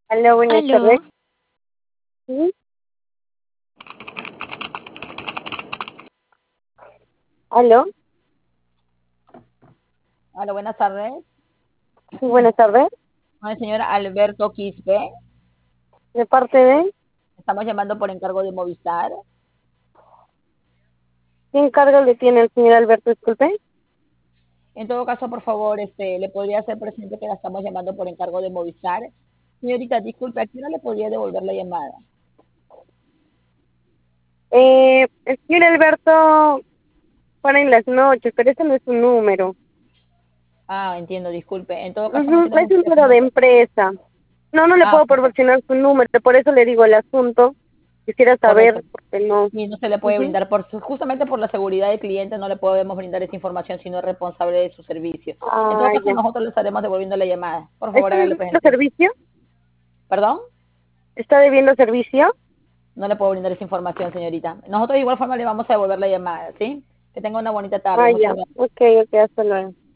Hola, buenas tardes. Aló, Sí, aló, Hola, buenas tardes. sí, buenas tardes. Con el señor Alberto Quispe. De parte de, Estamos llamando por encargo de Movistar. ¿quién cargo le tiene el señor Alberto? Disculpe. En todo caso, por favor, le podría hacer presente que la estamos llamando por encargo de Movistar. Señorita, disculpe, ¿a quién no le podría devolver la llamada? El señor Alberto para en las noches, pero ese no es su número. Ah, entiendo, disculpe. En todo caso, no Ujú, tenemos es un un número teléfono. de empresa. No, no le Ah, puedo proporcionar su número, por eso le digo el asunto. Quisiera correcto. saber, porque no. Y no se le puede Ujú. brindar, justamente por la seguridad del cliente, no le podemos brindar esa información si no es responsable de su servicio. En todo Ah, caso, ya. nosotros le estaremos devolviendo la llamada. Por favor, ¿Está hágale debiendo presente. servicio? ¿Perdón? ¿Está debiendo servicio? No le puedo brindar esa información, señorita. Nosotros de igual forma le vamos a devolver la llamada, ¿sí? Que tenga una bonita tarde. Ah, Muchas ya. gracias. Ok, ok, hasta luego.